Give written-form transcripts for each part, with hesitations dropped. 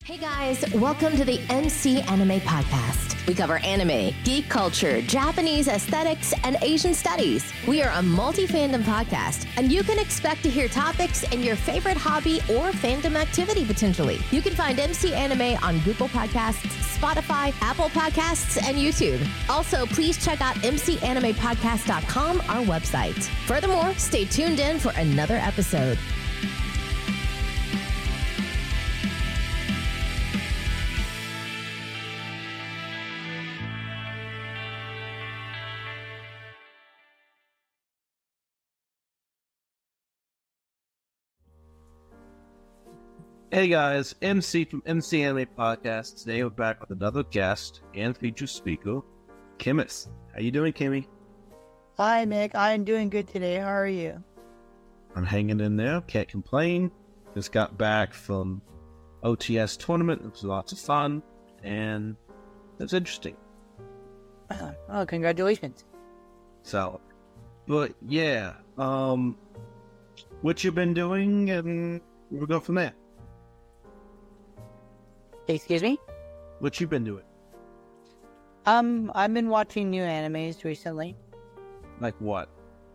Hey guys, welcome to the MC Anime Podcast. We cover anime, geek culture, Japanese aesthetics, and Asian studies. We are a multi-fandom podcast, and you can expect to hear topics in your favorite hobby or fandom activity potentially. You can find MC Anime on Google Podcasts, Spotify, Apple Podcasts, and YouTube. Also, please check out mcanimepodcast.com, our website. Furthermore, stay tuned in for another episode. Hey guys, MC from MC Anime Podcast. Today we're back with another guest and featured speaker, Kimmis. How you doing, Kimmy? Hi, Mick. I'm doing good today. How are you? I'm hanging in there. Can't complain. Just got back from OTS tournament. It was lots of fun, and it was interesting. Oh, congratulations. So, but yeah, what you been doing, and we'll go from there. Excuse me? What you been doing? I've been watching new animes recently. Like what?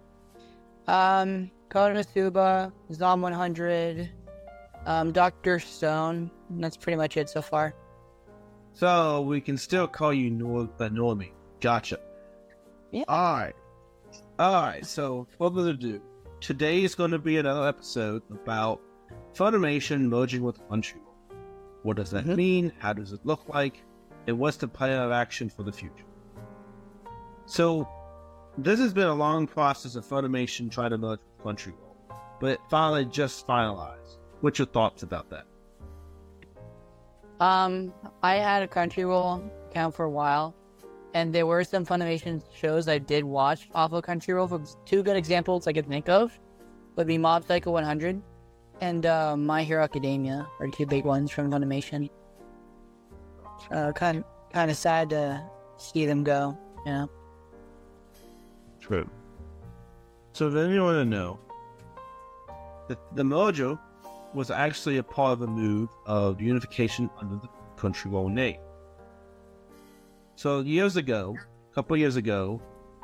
Konosuba, Zom 100, Dr. Stone. That's pretty much it so far. So we can still call you Normie. Gotcha. Yeah. Alright, so without further ado, today is going to be another episode about Funimation merging with Crunchyroll. What does that mean? How does it look like? And what's the plan of action for the future? So, this has been a long process of Funimation trying to merge with Crunchyroll, but it finally just finalized. What's your thoughts about that? I had a Crunchyroll account for a while, and there were some Funimation shows I did watch off of Crunchyroll. Two good examples I could think of would be Mob Psycho 100 and My Hero Academia are two big ones from Funimation. Kind of sad to see them go, you know? True. So then you want to know that the merger was actually a part of a move of unification under the Crunchyroll name. So a couple years ago,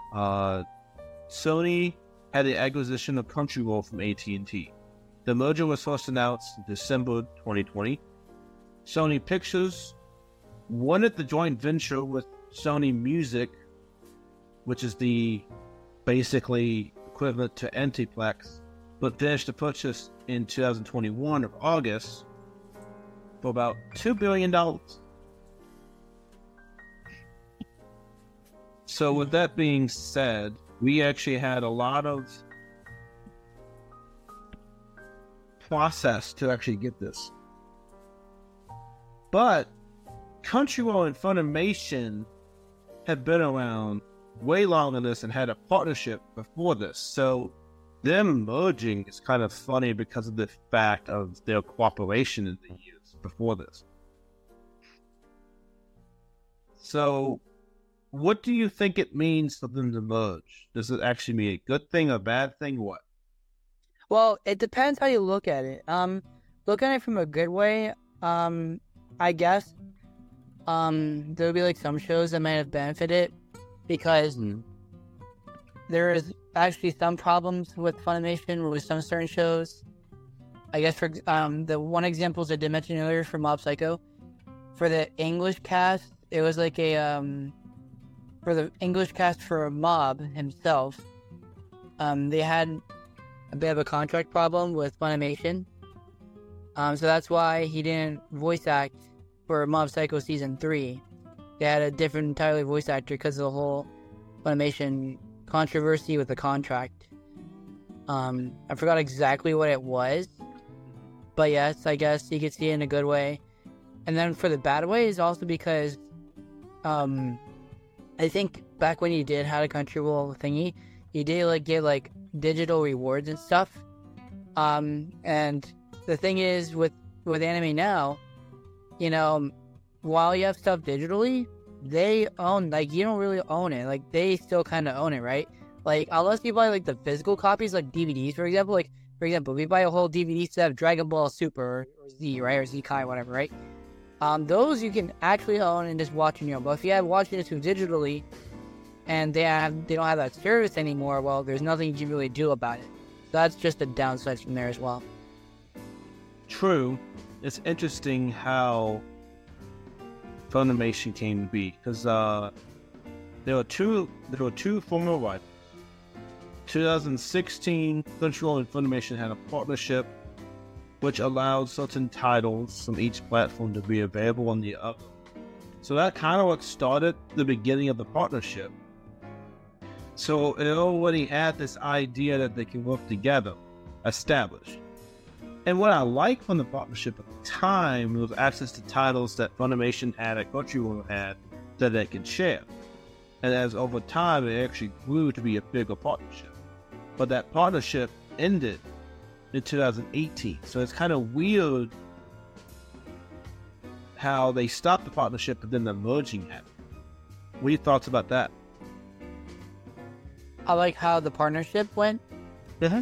Sony had the acquisition of Crunchyroll from AT&T. The merger was first announced in December 2020. Sony Pictures wanted the joint venture with Sony Music, which is the basically equivalent to Antiplex, but finished the purchase in 2021 of August for about $2 billion. So with that being said, we actually had a lot of process to actually get this. But Crunchyroll and Funimation have been around way longer than this and had a partnership before this. So them merging is kind of funny because of the fact of their cooperation in the years before this. So what do you think it means for them to merge? Does it actually mean a good thing, a bad thing, what? Well, it depends how you look at it. Look at it from a good way, I guess, there'll be like some shows that might have benefited because there is actually some problems with Funimation with some certain shows. I guess for the one examples I did mention earlier for Mob Psycho, for the English cast, it was like for the English cast for Mob himself, they had a bit of a contract problem with Funimation. So that's why he didn't voice act for Mob Psycho Season 3. They had a different entirely voice actor because of the whole Funimation controversy with the contract. I forgot exactly what it was, but yes, I guess you could see it in a good way. And then for the bad way is also because I think back when you did have a Crunchyroll thingy, you did like get like digital rewards and stuff. And the thing is with anime now, you know, while you have stuff digitally, they own, like, you don't really own it. Like, they still kind of own it, right? Like, unless you buy, like, the physical copies, like DVDs, for example. Like, for example, we buy a whole DVD set of Dragon Ball Super or Z, right? Or Z Kai, whatever, right? those you can actually own and just watch on your own. But if you have watching it digitally and they don't have that service anymore, well, there's nothing you can really do about it. So that's just a downside from there as well. True. It's interesting how Funimation came to be, because there were two former rivals. 2016, Crunchyroll and Funimation had a partnership which allowed certain titles from each platform to be available on the other. So that kind of what started the beginning of the partnership. So it already had this idea that they can work together established. And what I liked from the partnership at the time was access to titles that Funimation had and Crunchyroll had that they could share. And as over time, it actually grew to be a bigger partnership. But that partnership ended in 2018. So it's kind of weird how they stopped the partnership and then the merging happened. What are your thoughts about that? I like how the partnership went. Mm-hmm.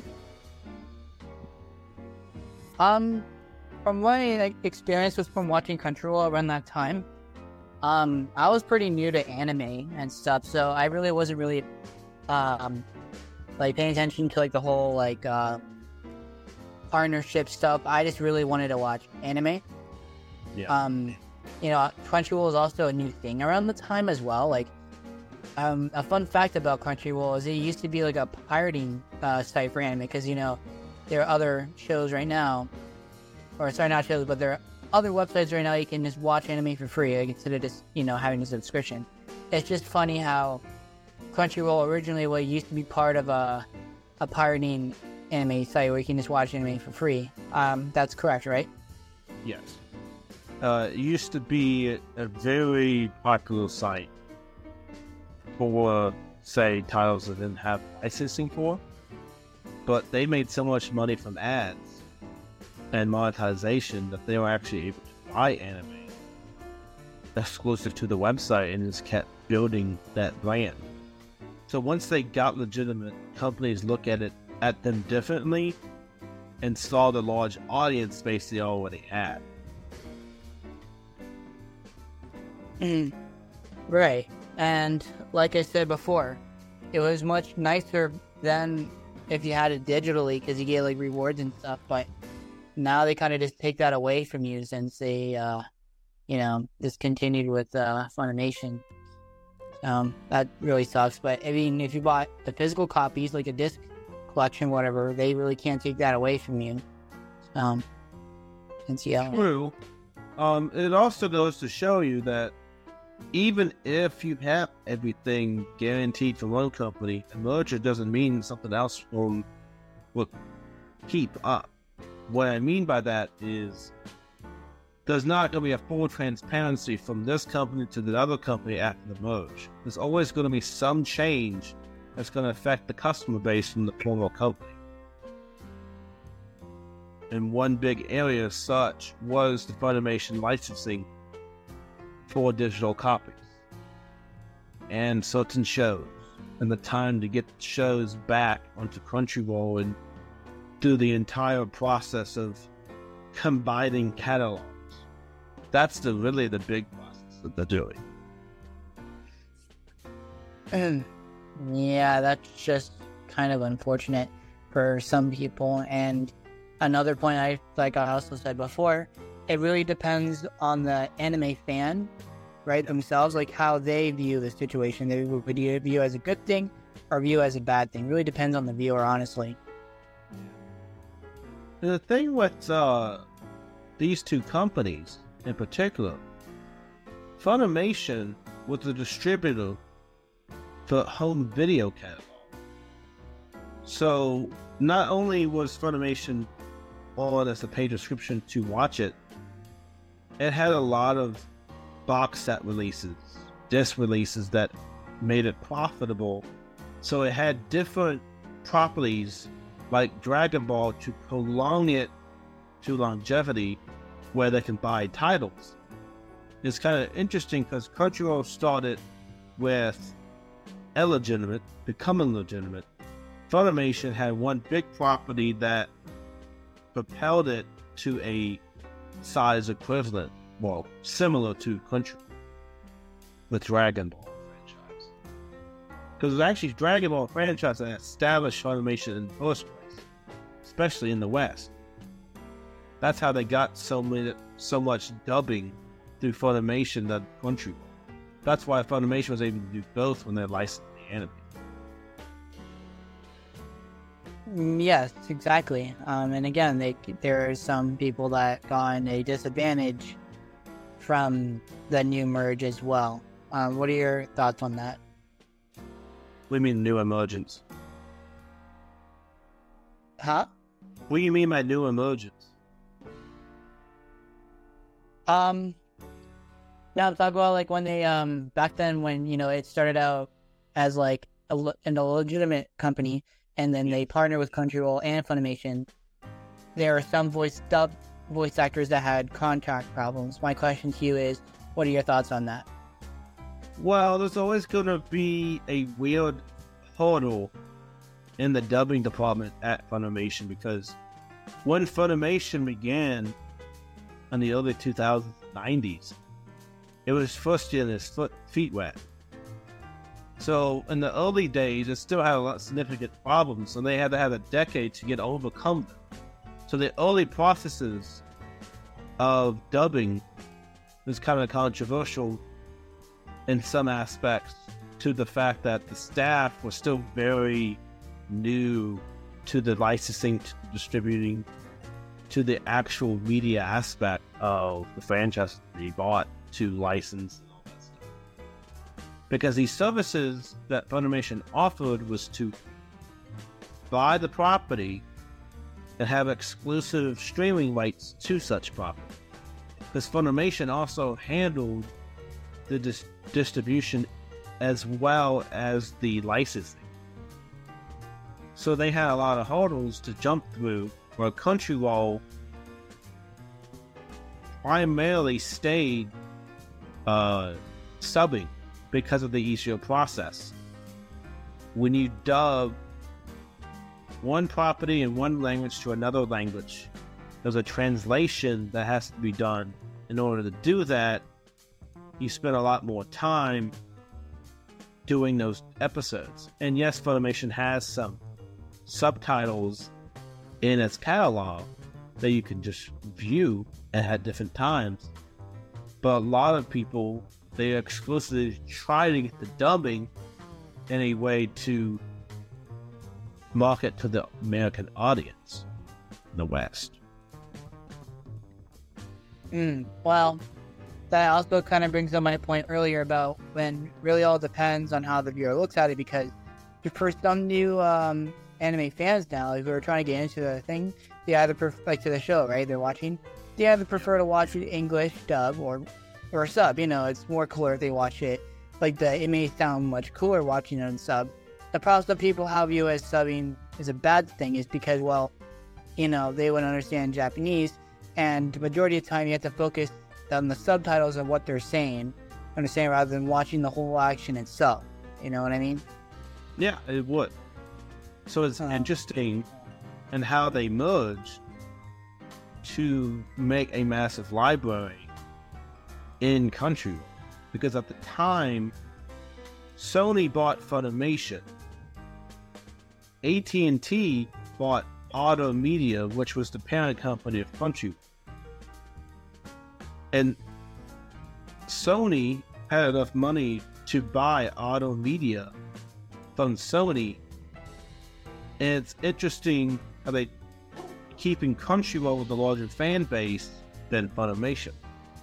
From my experience was from watching Crunchyroll around that time. I was pretty new to anime and stuff, so I really wasn't really paying attention to the whole partnership stuff. I just really wanted to watch anime. Yeah. Crunchyroll was also a new thing around the time as well. A fun fact about Crunchyroll is it used to be a pirating site for anime, because there are other shows right now, or sorry, not shows, but there are other websites right now you can just watch anime for free instead of just having a subscription. It's just funny how Crunchyroll originally used to be part of a pirating anime site where you can just watch anime for free. That's correct, right? Yes. It used to be a very popular site for, say, titles that didn't have licensing for, but they made so much money from ads and monetization that they were actually able to buy anime exclusive to the website and just kept building that brand. So once they got legitimate, companies look at them differently and saw the large audience base they already had. Right. And like I said before, it was much nicer than if you had it digitally, because you get rewards and stuff, but now they kind of just take that away from you since they discontinued with Funimation. That really sucks. But I mean, if you bought the physical copies, like a disc collection, whatever, they really can't take that away from you. True. It also goes to show you that even if you have everything guaranteed from one company, a merger doesn't mean something else will keep up. What I mean by that is there's not going to be a full transparency from this company to the other company after the merge. There's always going to be some change that's going to affect the customer base from the former company. And one big area as such was the Funimation licensing for digital copies and certain shows, and the time to get shows back onto Crunchyroll and do the entire process of combining catalogs. That's really the big process that they're doing. Yeah, that's just kind of unfortunate for some people. And another point, I also said before, it really depends on the anime fan, right, themselves, how they view the situation. They would view as a good thing or view as a bad thing. It really depends on the viewer, honestly. The thing with these two companies in particular, Funimation was the distributor for home video catalog. So not only was Funimation on as a paid subscription to watch it, it had a lot of box set releases, disc releases that made it profitable. So it had different properties like Dragon Ball to prolong it to longevity where they can buy titles. It's kind of interesting because Crunchyroll started with illegitimate, becoming legitimate. Funimation had one big property that propelled it to a size equivalent well, similar to Crunchyroll with Dragon Ball franchise. Because it was actually Dragon Ball franchise that established Funimation in the first place, especially in the West. That's how they got so much dubbing through Funimation than Crunchyroll. That's why Funimation was able to do both when they licensed the anime. Yes, exactly. And again, there are some people that got a disadvantage from the new merge as well. What are your thoughts on that? What do you mean new emergence? Huh? What do you mean by new emergence? Now I'm talking about like when they back then when it started out as like a legitimate company, and then they partnered with Crunchyroll and Funimation. There are some voice actors that had contract problems. My question to you is, what are your thoughts on that? Well, there's always going to be a weird hurdle in the dubbing department at Funimation, because when Funimation began in the early 2090s, it was first getting its feet wet. So in the early days, it still had a lot of significant problems, and they had to have a decade to overcome them. So the early processes of dubbing was kind of controversial in some aspects, to the fact that the staff was still very new to the licensing, to the distributing, to the actual media aspect of the franchise they bought to license and all that stuff. Because these services that Funimation offered was to buy the property and have exclusive streaming rights to such property. Because Funimation also handled the distribution as well as the licensing. So they had a lot of hurdles to jump through, where Crunchyroll primarily stayed subbing because of the easier process. When you dub one property in one language to another language, there's a translation that has to be done. In order to do that, you spend a lot more time doing those episodes. And yes, Funimation has some subtitles in its catalog that you can just view at different times. But a lot of people, they exclusively try to get the dubbing in a way to market to the American audience in the West. Well, that also kind of brings up my point earlier about when really all depends on how the viewer looks at it, because for some new anime fans now, who are trying to get into the thing, they either to the show, right? They're watching. They either prefer to watch it English dub or sub. It's more cooler if they watch it. It may sound much cooler watching it on sub. The problem that people have view as subbing is a bad thing is because, they wouldn't understand Japanese, and the majority of the time you have to focus on the subtitles of what they're saying, rather than watching the whole action itself. You know what I mean? Yeah, it would. So it's interesting in how they merged to make a massive library in Crunchyroll. Because at the time, Sony bought Funimation. AT&T bought Auto Media, which was the parent company of Crunchyroll. And Sony had enough money to buy Auto Media from Sony. And it's interesting how they keeping Crunchyroll with a larger fan base than Funimation.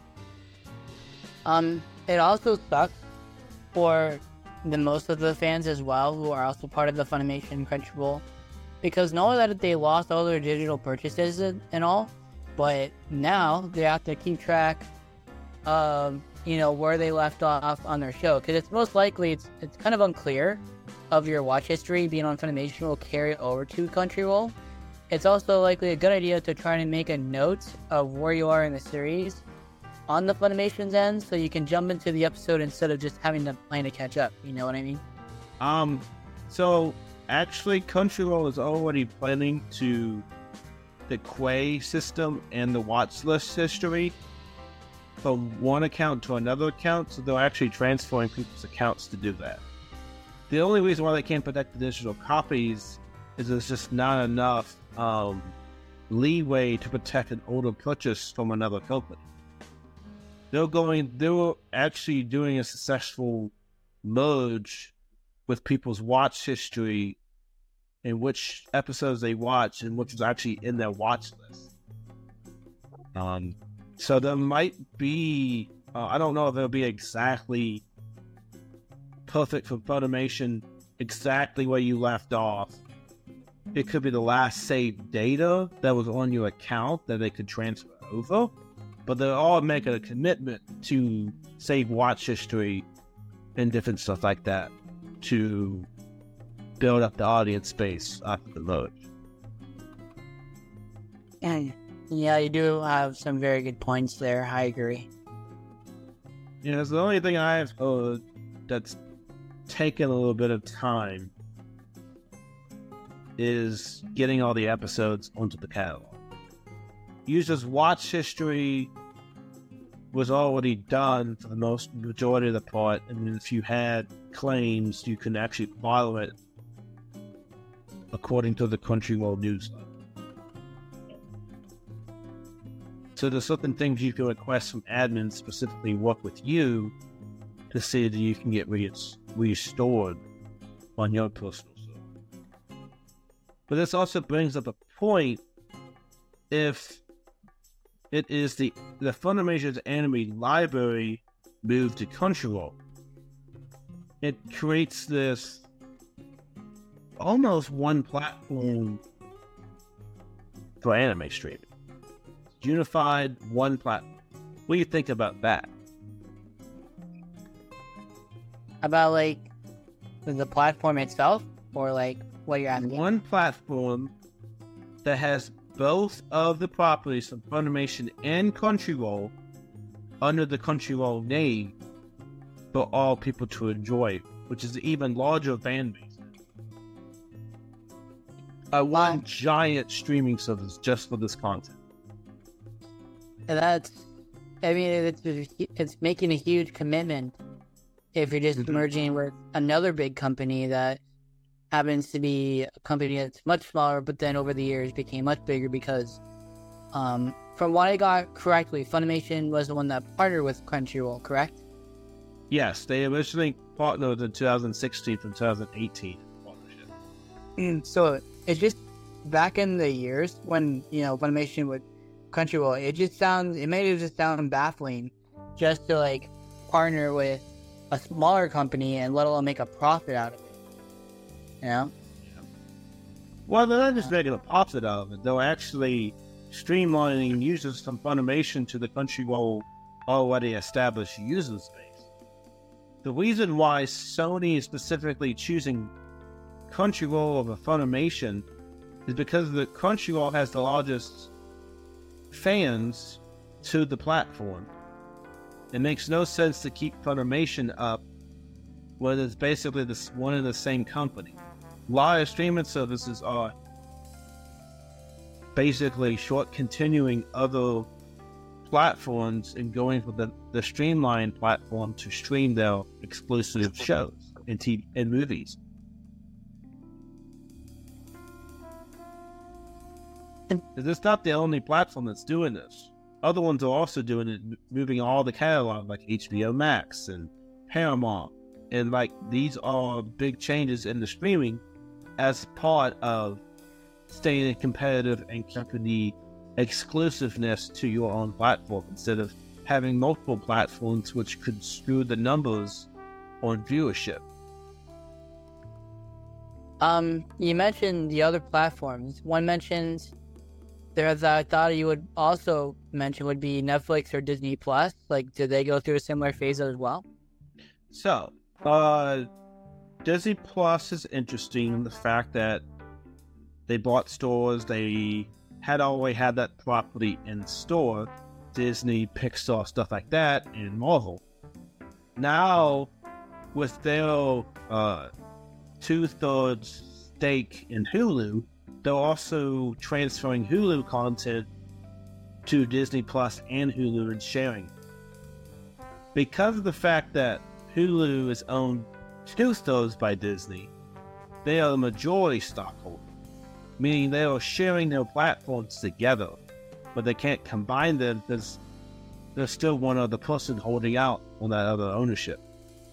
It also sucks for the most of the fans as well, who are also part of the Funimation and Crunchyroll, because not only that they lost all their digital purchases and all, but now they have to keep track of where they left off on their show, because it's most likely it's kind of unclear of your watch history being on Funimation will carry over to Crunchyroll. It's also likely a good idea to try and make a note of where you are in the series on the Funimation's end, so you can jump into the episode instead of just having to plan to catch up. You know what I mean? So actually, Crunchyroll is already planning to the Quay system and the watch list history from one account to another account, so they're actually transferring people's accounts to do that. The only reason why they can't protect the digital copies is there's just not enough leeway to protect an older purchase from another company. They were actually doing a successful merge with people's watch history and which episodes they watch and which was actually in their watch list. So there might be, I don't know if it'll be exactly perfect for Funimation, exactly where you left off. It could be the last saved data that was on your account that they could transfer over, but they're all making a commitment to save watch history and different stuff like that to build up the audience base after the merge. And yeah, you do have some very good points there. I agree. Yeah, it's the only thing I've heard that's taken a little bit of time is getting all the episodes onto the catalog. Users' watch history was already done for the majority of the part, and if you had claims, you can actually follow it according to the Crunchyroll newsletter. So there's certain things you can request from admins specifically work with you to see that you can get restored on your personal server. But this also brings up a point: if it is the Funimation's anime library moved to Crunchyroll, it creates this almost one platform for anime streaming. Unified, one platform. What do you think about that? About like the platform itself, or like what you're asking? One platform that has both of the properties from Funimation and Crunchyroll under the Crunchyroll name for all people to enjoy, which is an even larger fan base. One giant streaming service just for this content. And it's making a huge commitment if you're just merging with another big company that happens to be a company that's much smaller, but then over the years became much bigger because, from what I got correctly, Funimation was the one that partnered with Crunchyroll, correct? Yes, they originally partnered in 2016 from 2018 partnership. And so it's just back in the years when, Funimation would Crunchyroll, it made it just sound baffling just to like partner with a smaller company and let alone make a profit out of it. Yeah. Well, they're not just making a profit out of it. They're actually streamlining users from Funimation to the Crunchyroll already established user space. The reason why Sony is specifically choosing Crunchyroll over Funimation is because the Crunchyroll has the largest fans to the platform. It makes no sense to keep Funimation up when it's basically one and the same company. Live streaming services are basically continuing other platforms and going for the streamlined platform to stream their exclusive shows and movies. It's not the only platform that's doing this. Other ones are also doing it, moving all the catalog like HBO Max and Paramount. And like these are big changes in the streaming as part of staying competitive and keeping the exclusiveness to your own platform instead of having multiple platforms which could screw the numbers on viewership. You mentioned the other platforms. One mentions that I thought you would also mention would be Netflix or Disney Plus. Like, did they go through a similar phase as well? So, Disney Plus is interesting in the fact that they bought stores. They had always had that property in store, Disney, Pixar, stuff like that, and Marvel. Now, with their 2/3 stake in Hulu, they're also transferring Hulu content to Disney Plus and Hulu and sharing. because of the fact that Hulu is owned 2/3 by Disney, they are the majority stockholder, meaning they are sharing their platforms together, but they can't combine them because there's still one other person holding out on that other ownership.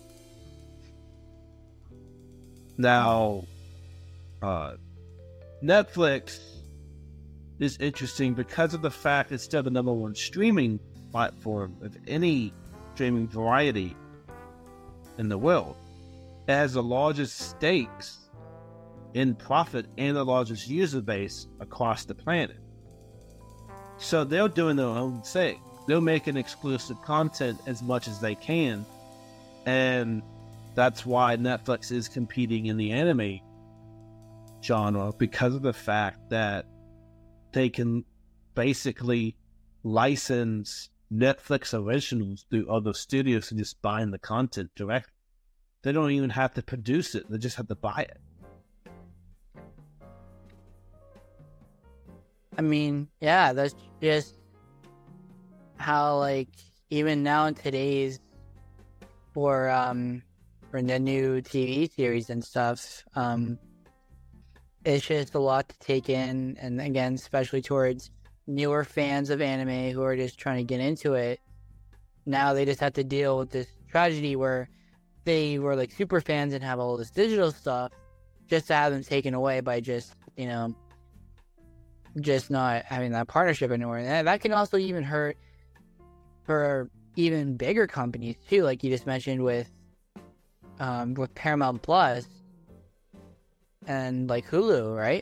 Now, Netflix is interesting because of the fact it's still the number one streaming platform of any streaming variety in the world. It has the largest stakes in profit and the largest user base across the planet. So they're doing their own thing. They're making exclusive content as much as they can, and that's why Netflix is competing in the anime genre, because of the fact that they can basically license Netflix originals through other studios and just buying the content directly. They don't even have to produce it, they just have to buy it. I mean, yeah, that's just how, like, even now in today's for the new TV series and stuff, it's just a lot to take in, and again, especially towards newer fans of anime who are just trying to get into it. Now they just have to deal with this tragedy where they were like super fans and have all this digital stuff, just to have them taken away by just, you know, just not having that partnership anymore. And that can also even hurt for even bigger companies too, like you just mentioned with Paramount Plus and like Hulu, right?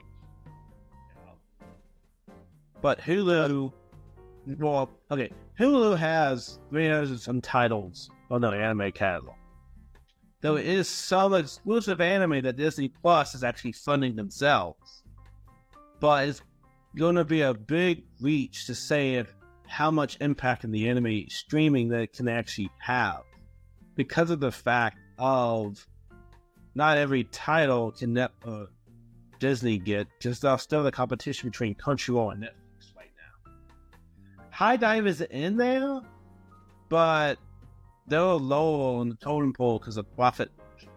But Hulu, well, okay, Hulu has 300 and some titles on their anime catalog. There is some exclusive anime that Disney Plus is actually funding themselves. But it's going to be a big reach to say how much impact in the anime streaming that it can actually have, because of the fact of not every title can Disney get, just still the competition between Crunchyroll and Netflix right now. High Dive is in there, but they're lower on the totem pole because of profit.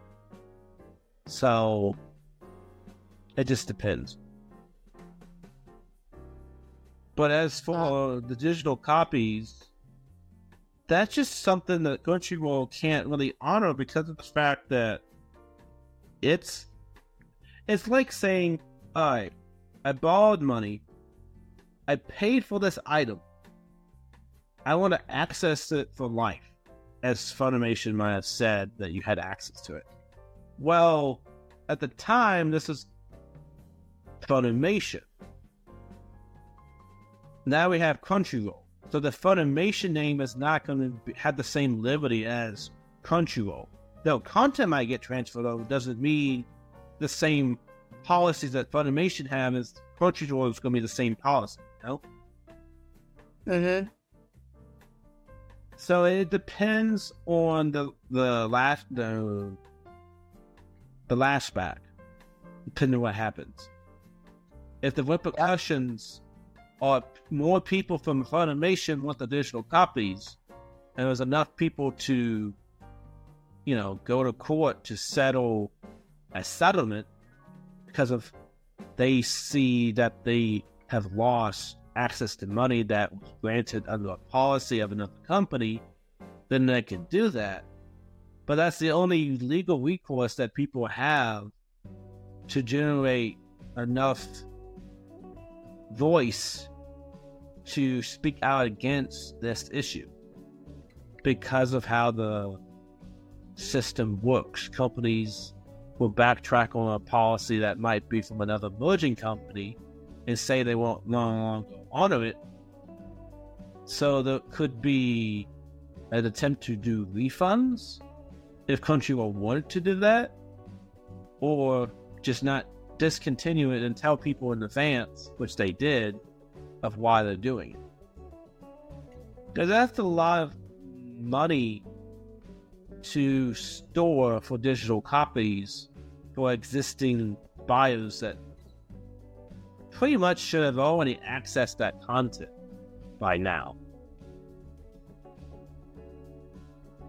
So it just depends. But as for the digital copies, that's just something that Crunchyroll can't really honor because of the fact that it's like saying, all right, I borrowed money, I paid for this item, I want to access it for life, as Funimation might have said that you had access to it. Well, at the time, this is Funimation. Now we have Crunchyroll. So the Funimation name is not going to have the same liberty as Crunchyroll. Though content might get transferred over, doesn't mean the same policies that Funimation have as Crunchyroll is going to be the same policy, you know? Mm-hmm. So it depends on the last back, depending on what happens. If the repercussions are more people from Funimation want the digital copies, and there's enough people to, you know, go to court to settle a settlement because of they see that they have lost access to money that was granted under a policy of another company, then they can do that. But that's the only legal recourse that people have to generate enough voice to speak out against this issue, because of how the system works. Companies will backtrack on a policy that might be from another merging company and say they won't no longer honor it. So there could be an attempt to do refunds if Crunchyroll wanted to do that, or just not discontinue it and tell people in advance, which they did, of why they're doing it. Because that's a lot of money to store for digital copies for existing buyers that pretty much should have already accessed that content by now.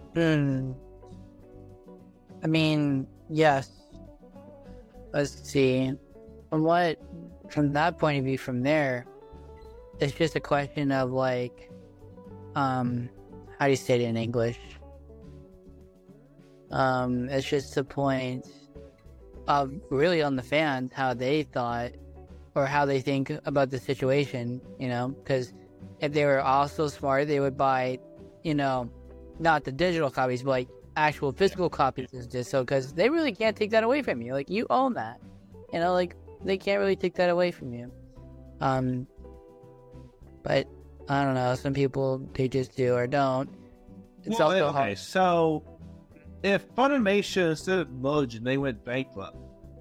Hmm. I mean, yes. Let's see. From that point of view, from there, it's just a question of like, how do you say it in English? It's just a point of really on the fans, how they thought or how they think about the situation, because if they were also smart, they would buy, not the digital copies, but like actual physical copies is just so, because they really can't take that away from you. Like, you own that, like they can't really take that away from you. But I don't know, some people, they just do or don't. It's also okay, hard. So if Funimation, instead of merging, they went bankrupt,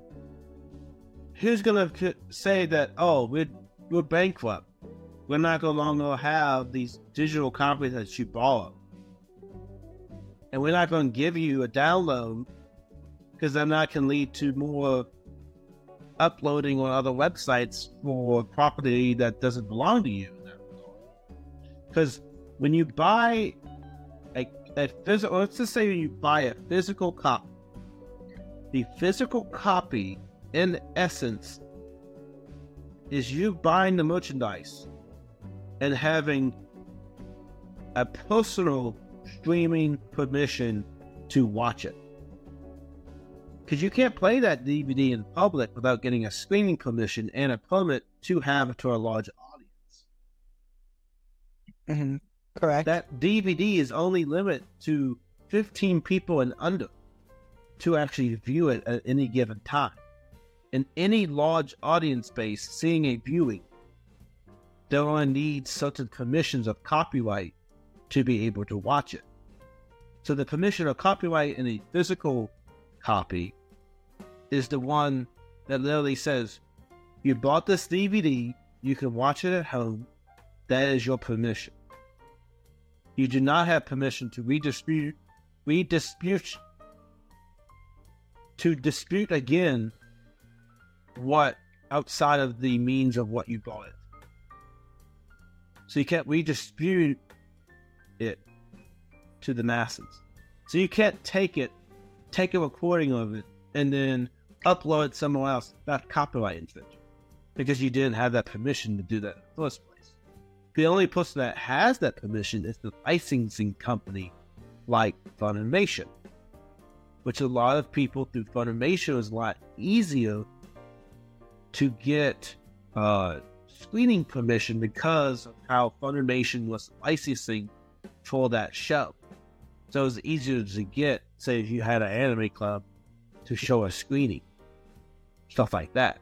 who's gonna say that, oh, we're bankrupt, we're not gonna longer have these digital copies that you borrow, and we're not gonna give you a download, because then that can lead to more uploading on other websites for property that doesn't belong to you. Because when you buy a physical, let's just say you buy a physical copy, the physical copy in essence is you buying the merchandise and having a personal streaming permission to watch it. Because you can't play that DVD in public without getting a streaming permission and a permit to have it to a large audience. Mm-hmm. Correct. That DVD is only limited to 15 people and under to actually view it at any given time. In any large audience base seeing a viewing, they'll only need certain permissions of copyright to be able to watch it. So the permission of copyright in a physical copy is the one that literally says, you bought this DVD, you can watch it at home, that is your permission. You do not have permission to dispute again what outside of the means of what you bought it. So you can't redistribute it to the masses. So you can't take a recording of it, and then upload it somewhere else. That's copyright infringement, because you didn't have that permission to do that in the first place. The only person that has that permission is the licensing company, like Funimation, which a lot of people through Funimation is a lot easier to get screening permission because of how Funimation was licensing for that show. So it was easier to get, say, if you had an anime club, to show a screening, stuff like that.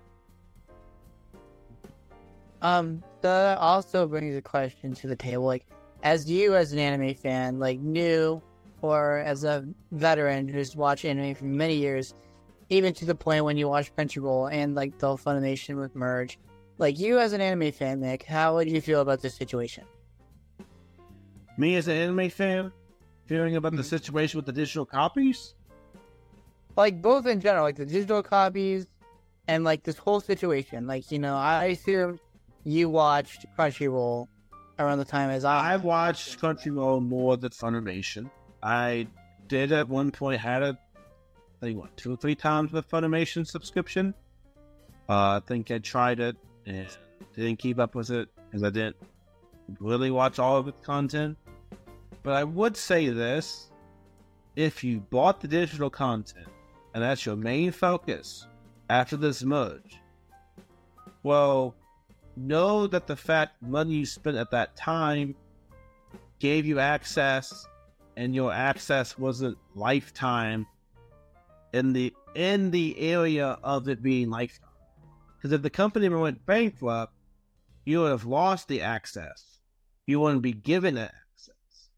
That also brings a question to the table. Like, as an anime fan, like new or as a veteran who's watched anime for many years, even to the point when you watch Crunchyroll and like the Funimation with merge, like you as an anime fan, Nick, how would you feel about this situation? Me as an anime fan, feeling about the situation with the digital copies? Like both in general, like the digital copies and like this whole situation. Like, I assume you watched Crunchyroll around the time as I watched Crunchyroll more than Funimation. I did at one point had I think 2 or 3 times with Funimation subscription. I think I tried it and didn't keep up with it because I didn't really watch all of its content. But I would say this: if you bought the digital content and that's your main focus after this merge, well, know that the fact money you spent at that time gave you access, and your access wasn't lifetime in the area of it being lifetime. Because if the company went bankrupt, you would have lost the access. You wouldn't be given that access.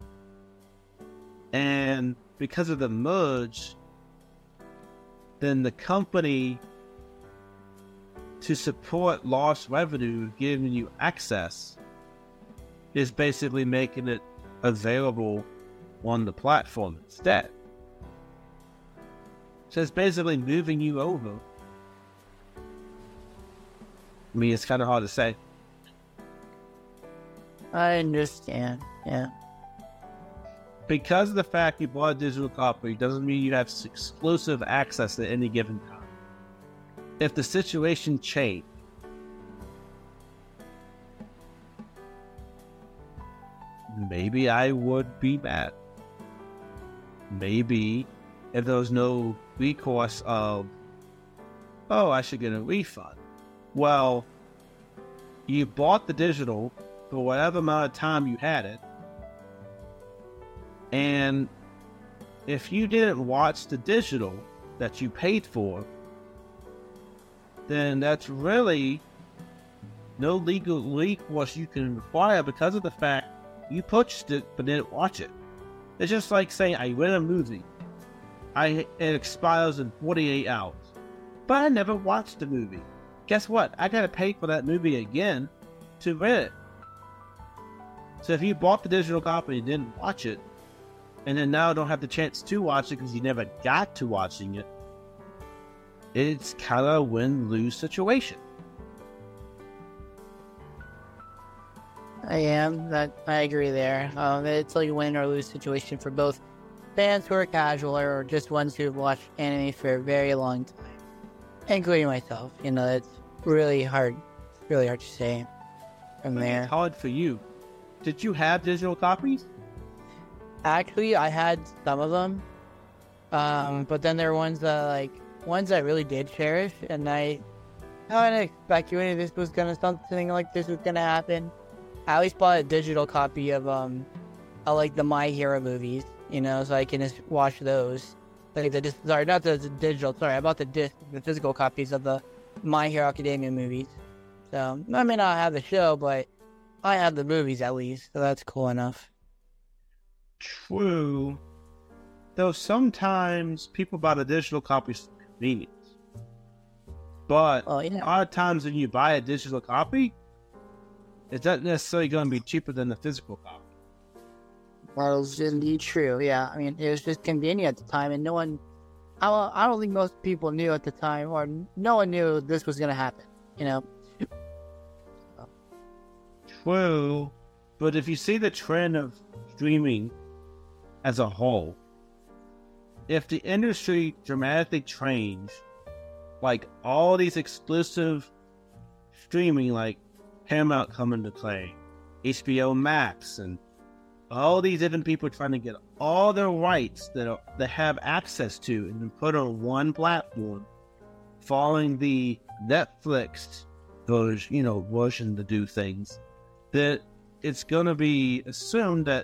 And because of the merge, then the company, to support lost revenue, giving you access, is basically making it available on the platform instead. So it's basically moving you over. I mean, it's kind of hard to say. I understand, yeah. because of the fact you bought a digital copy doesn't mean you have exclusive access at any given time. If the situation changed, maybe I would be mad. Maybe if there was no recourse of, oh, I should get a refund. Well, you bought the digital for whatever amount of time you had it, and if you didn't watch the digital that you paid for, then that's really no legal recourse you can require because of the fact you purchased it but didn't watch it. It's just like saying I rent a movie. It expires in 48 hours. But I never watched the movie. Guess what? I gotta pay for that movie again to rent it. So if you bought the digital copy and didn't watch it, and then now don't have the chance to watch it because you never got to watching it, it's kind of a win-lose situation. I agree there. It's like a win or lose situation for both fans who are casual or just ones who've watched anime for a very long time, including myself. You know, it's really hard to say from there. It's hard for you. Did you have digital copies? Actually, I had some of them, but then there are ones that I really did cherish, and I kind of speculated something like this was gonna happen. I at least bought a digital copy of like the My Hero movies, you know, so I can just watch those. Like I bought the physical copies of the My Hero Academia movies. So I may not have the show, but I have the movies at least, so that's cool enough. True. Though sometimes people buy the digital copies for convenience. But a lot of times when you buy a digital copy, it's not necessarily going to be cheaper than the physical copy. That is indeed true, yeah. I mean, it was just convenient at the time, and I don't think most people knew at the time, or no one knew this was going to happen, you know? True. But if you see the trend of streaming as a whole, if the industry dramatically changed, like all these exclusive streaming, like Paramount coming to play, HBO Max, and all these different people trying to get all their rights that have access to and then put on one platform, following the Netflix version to do things, that it's going to be assumed that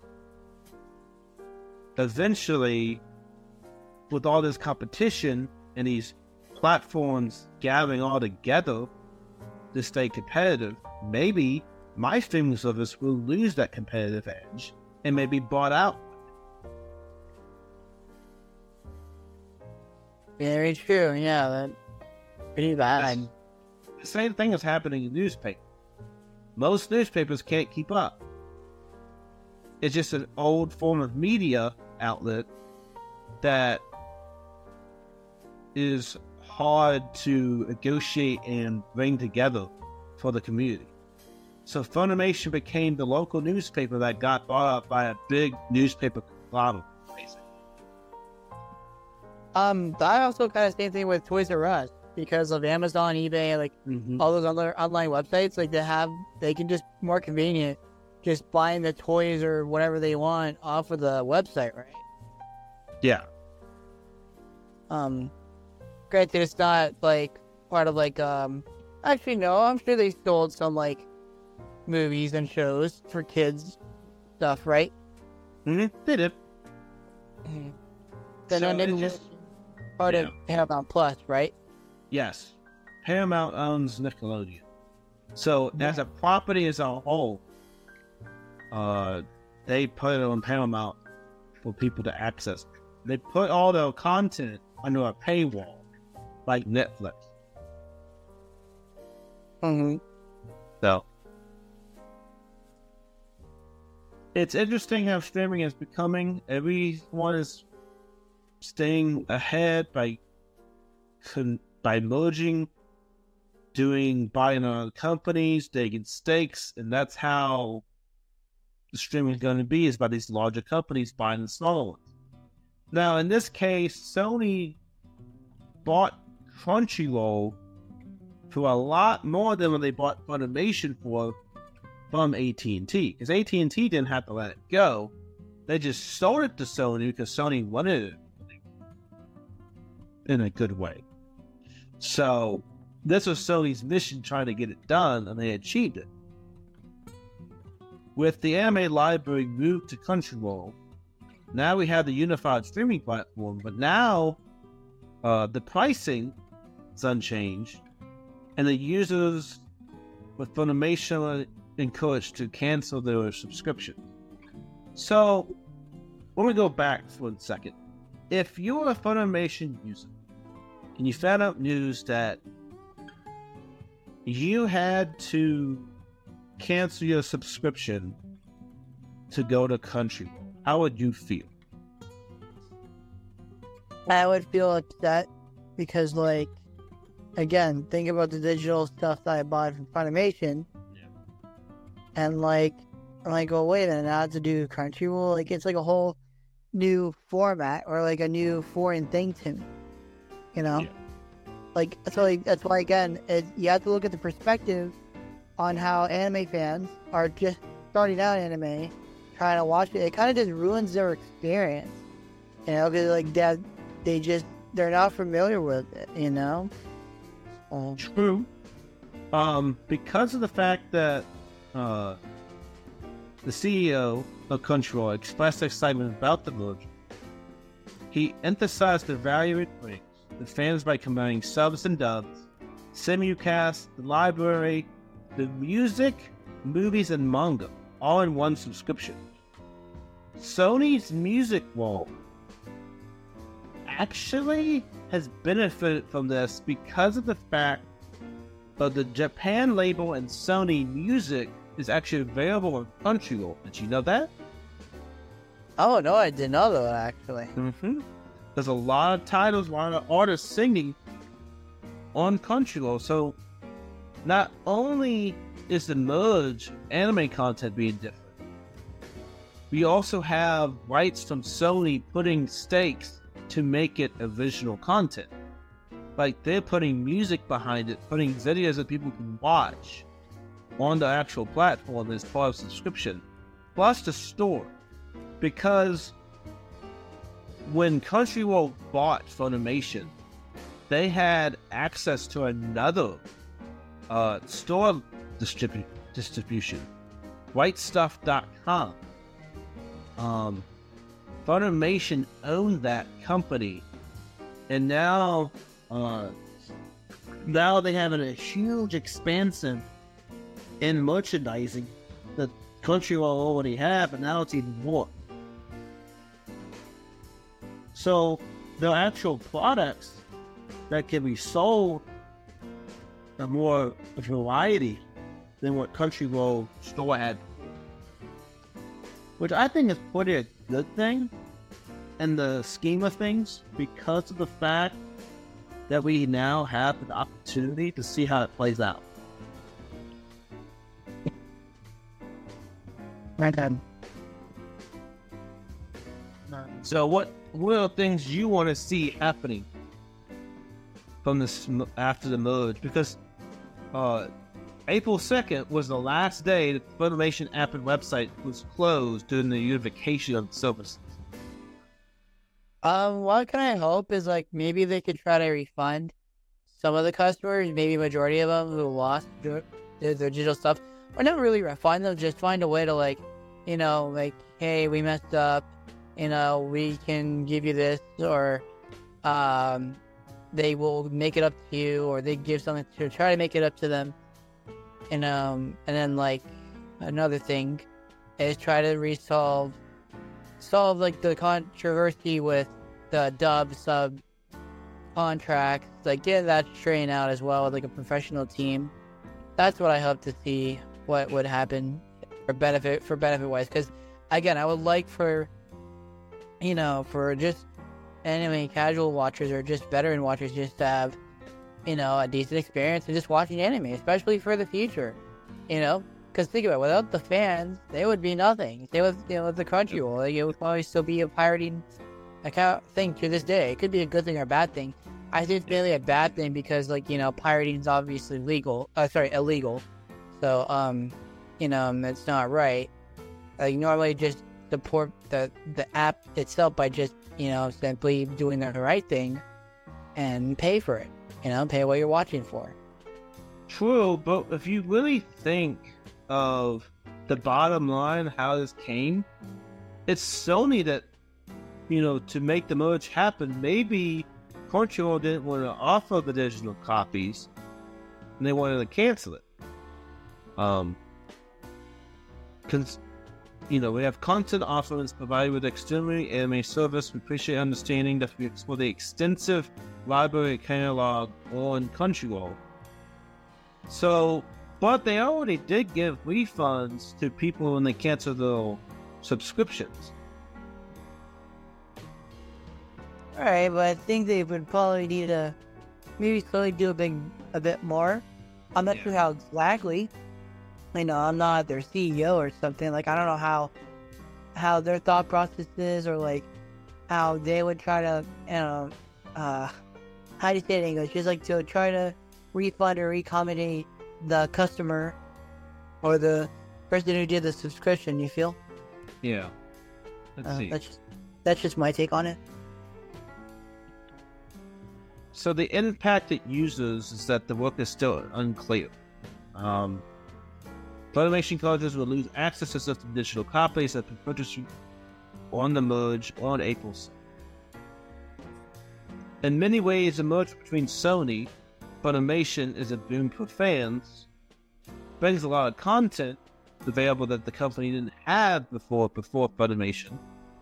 eventually, with all this competition and these platforms gathering all together to stay competitive, maybe my streaming service will lose that competitive edge and may be bought out. Very true, yeah, that's pretty bad. The same thing is happening in newspapers. Most newspapers can't keep up. It's just an old form of media outlet that is hard to negotiate and bring together for the community. So Funimation became the local newspaper that got bought up by a big newspaper conglomerate. That also kind of same thing with Toys R Us, because of Amazon, eBay, all those other online websites, they can just more convenient just buying the toys or whatever they want off of the website, right? Yeah. Granted, it's not part of actually no, I'm sure they sold some movies and shows for kids stuff, right? They did. Mm-hmm. Then it's just part of Paramount Plus, right? Yes. Paramount owns Nickelodeon. So as a property as a whole, they put it on Paramount for people to access. They put all their content under a paywall, like Netflix. Mm-hmm. So it's interesting how streaming is becoming. Everyone is staying ahead by merging, buying other companies, taking stakes, and that's how the streaming is going to be is by these larger companies buying the smaller ones. Now, in this case, Sony bought Crunchyroll for a lot more than what they bought Funimation for from AT&T. Because AT&T didn't have to let it go. They just sold it to Sony because Sony wanted it in a good way. So this was Sony's mission, trying to get it done, and they achieved it. With the anime library moved to Crunchyroll, now we have the unified streaming platform, but now the pricing is unchanged, and the users with Funimation are encouraged to cancel their subscription. So, let me go back for a second. If you're a Funimation user, and you found out news that you had to cancel your subscription to go to Crunchyroll, how would you feel? I would feel upset because, like, again, think about the digital stuff that I bought from Funimation, and like, I'm like, oh wait a minute, I have to do Crunchyroll. Like, it's like a whole new format or like a new foreign thing to me, you know? Yeah. Like, so like, that's why again, you have to look at the perspective on how anime fans are just starting out anime, trying to watch it. It kind of just ruins their experience, you know, because like they're not familiar with it, you know. True. Because of the fact that the CEO of Crunchyroll expressed excitement about the merger, he emphasized the value it brings to fans by combining subs and dubs, simulcast, the library, the music, movies, and manga, all in one subscription. Sony's music wall actually has benefited from this because of the fact that the Japan label and Sony Music is actually available on Crunchyroll. Did you know that? Oh no, I didn't know that actually. Mm-hmm. There's a lot of titles, a lot of artists singing on Crunchyroll. So not only is the merge anime content being different, we also have rights from Sony putting stakes to make it original content. Like, they're putting music behind it, putting videos that people can watch on the actual platform as part of subscription, plus the store. Because when Crunchyroll bought Funimation, they had access to another store distribution, RightStuff.com. Funimation owned that company, and now they have a huge expansion in merchandising that Crunchyroll already have, and now it's even more. So the actual products that can be sold are more variety than what Crunchyroll store had, which I think is pretty a good thing in the scheme of things, because of the fact that we now have an opportunity to see how it plays out. Right then. So what are the things you want to see happening from this after the merge? Because April 2nd was the last day that the Funimation app and website was closed during the unification of the services. What can I hope is, like, maybe they could try to refund some of the customers, maybe majority of them who lost their digital stuff, or not really refund them, just find a way to, like, you know, like, hey, we messed up, you know, we can give you this, or they will make it up to you, or they give something to try to make it up to them. And then, like, another thing is try to solve like the controversy with the dub sub contracts, like get that straightened out as well with like a professional team. That's what I hope to see what would happen for benefit wise, because again, I would like for just anime casual watchers or just veteran watchers just to have, you know, a decent experience of just watching anime, especially for the future. You know, Because think about it, without the fans, they would be nothing. They would, the Crunchyroll, like, it would probably still be a pirating account thing to this day. It could be a good thing or a bad thing. I think it's mainly a bad thing because, like, pirating is obviously illegal. So, it's not right. Like, normally just support the app itself by just, simply doing the right thing and pay for it. Pay what you're watching for. True, but if you really think of the bottom line, how this came, it's Sony that, to make the merge happen. Maybe Crunchyroll didn't want to offer the digital copies, and they wanted to cancel it. We have content offerings provided with extremely anime service. We appreciate understanding that we explore the extensive library catalog on Crunchyroll. So, but they already did give refunds to people when they cancel their subscriptions. Alright, but I think they would probably need to maybe slowly do a bit more. I'm not sure how exactly. I'm not their CEO or something. Like, I don't know how their thought process is, or like how they would try to, how do you say it in English? Just like to try to refund or accommodate the customer or the person who did the subscription. You feel? Yeah. Let's see. That's just my take on it. So the impact it uses is that the work is still unclear. Funimation collectors will lose access to certain digital copies that have been purchased on the merge on April 2nd. In many ways, the merge between Sony and Funimation is a boon for fans. It brings a lot of content available that the company didn't have before Funimation.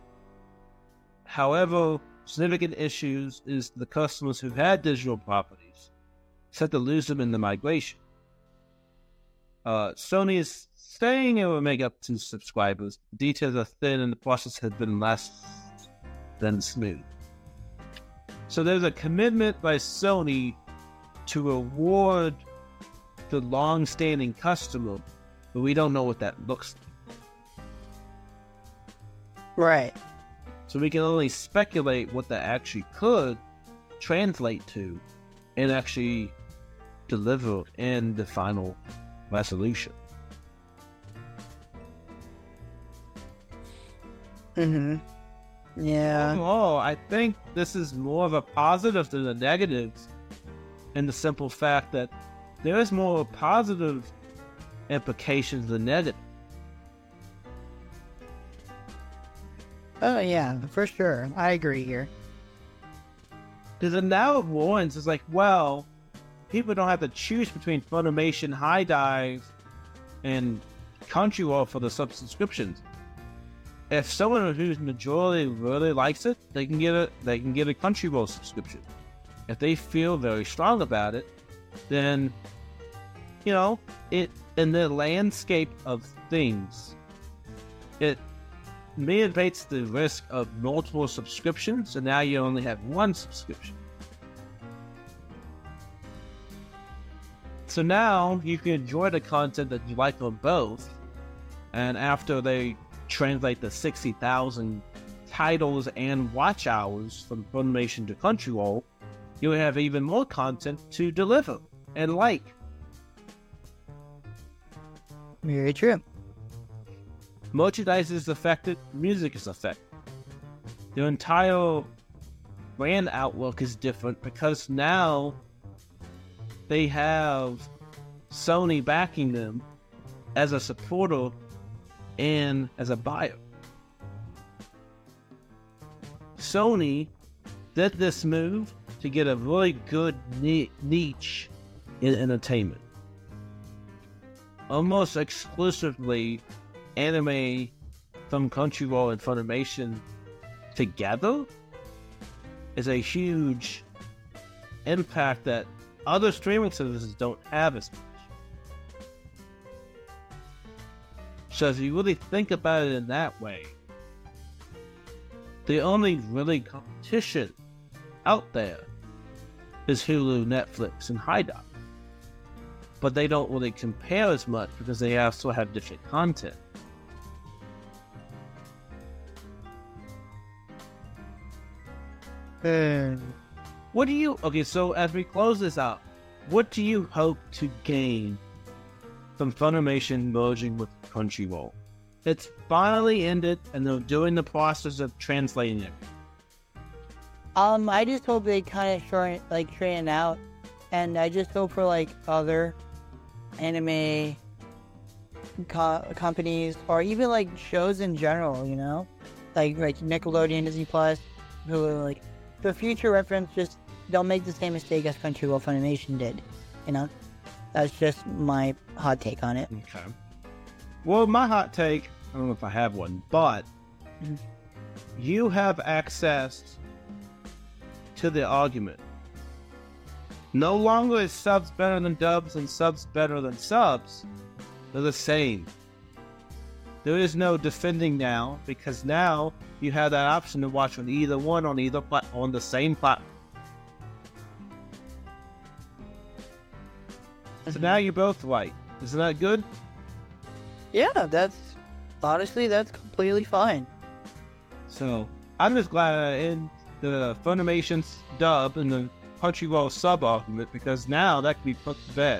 However, significant issues is the customers who had digital properties set to lose them in the migration. Sony is saying it will make up to subscribers. Details are thin and the process has been less than smooth. So there's a commitment by Sony to reward the long-standing customer, but we don't know what that looks like. Right. So we can only speculate what that actually could translate to and actually deliver in the final resolution. Yeah. Overall, I think this is more of a positive than a negative, in the simple fact that there is more positive implications than negative. Oh yeah, for sure. I agree here. Because now it warns, it's like, well, people don't have to choose between Funimation, High Dive, and Crunchyroll for the subscriptions. If someone whose majority really likes it, they can get a Crunchyroll subscription. If they feel very strong about it, then it in the landscape of things, it mitigates the risk of multiple subscriptions, and now you only have one subscription. So now you can enjoy the content that you like on both, and after they translate the 60,000 titles and watch hours from Funimation to Crunchyroll, you'll have even more content to deliver and like. Very true. Merchandise is affected, music is affected. The entire brand outlook is different because now they have Sony backing them as a supporter and as a buyer. Sony did this move to get a really good niche in entertainment. Almost exclusively anime from Crunchyroll and Funimation together is a huge impact that other streaming services don't have as much. So if you really think about it in that way, the only really competition out there is Hulu, Netflix, and High Dive. but they don't really compare as much because they also have different content. What do you... Okay, so as we close this out, what do you hope to gain from Funimation merging with Crunchyroll? It's finally ended, and they're doing the process of translating it. I just hope they kind of straighten out, and I just hope for like other anime companies or even like shows in general, you know, like Nickelodeon, Disney Plus, Hulu, like for future reference, just don't make the same mistake as Crunchyroll Funimation did, you know. That's just my hot take on it. Okay. Well, my hot take, I don't know if I have one, but you have access to the argument. No longer is subs better than dubs and subs better than subs. They're the same. There is no defending now, because now you have that option to watch on either one on either on the same platform. So now you're both right. Isn't that good? Yeah, that's completely fine. So I'm just glad in the Funimation's dub and the Crunchyroll sub argument, because now that can be put to bed.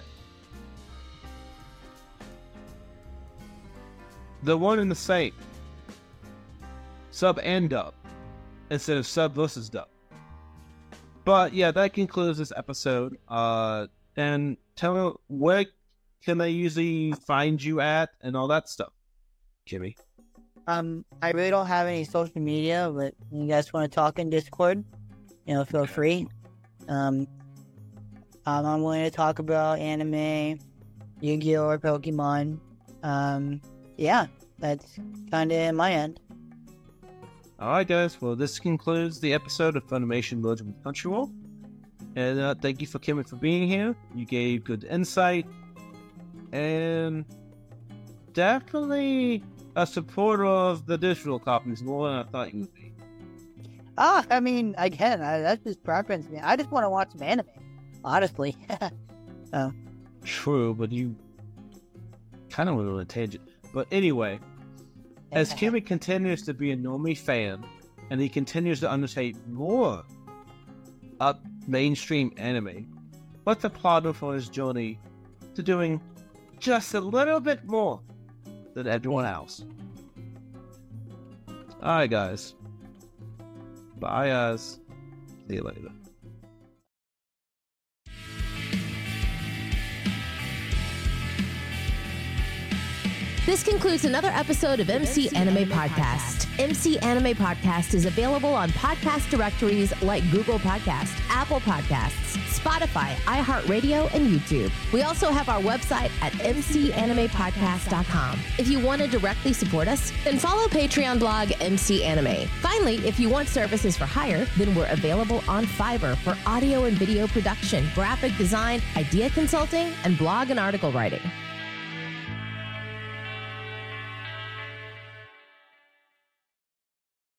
The one and the same. Sub and dub. Instead of sub versus dub. But yeah, that concludes this episode. And tell me, where can they usually find you at and all that stuff, Kimmy? I really don't have any social media, but you guys want to talk in Discord, you know, feel free. I'm willing to talk about anime, Yu-Gi-Oh! Or Pokemon. Yeah, that's kind of my end. Alright guys, well this concludes the episode of Funimation merging with Crunchyroll. And thank you for Kimmy for being here. You gave good insight. And definitely a supporter of the digital copies more than I thought you would be. I mean, again, that's just preference, man. I just want to watch some anime, honestly. Oh. True, but you kind of went on a tangent. But anyway, as Kimmy continues to be a normie fan, and he continues to undertake more up mainstream anime, let's applaud him for his journey to doing just a little bit more than everyone else. Alright guys. Bye guys. See you later. This concludes another episode of MC Anime Podcast. MC Anime Podcast is available on podcast directories like Google Podcasts, Apple Podcasts, Spotify, iHeartRadio, and YouTube. We also have our website at mcanimepodcast.com. If you want to directly support us, then follow Patreon blog MC Anime. Finally, if you want services for hire, then we're available on Fiverr for audio and video production, graphic design, idea consulting, and blog and article writing.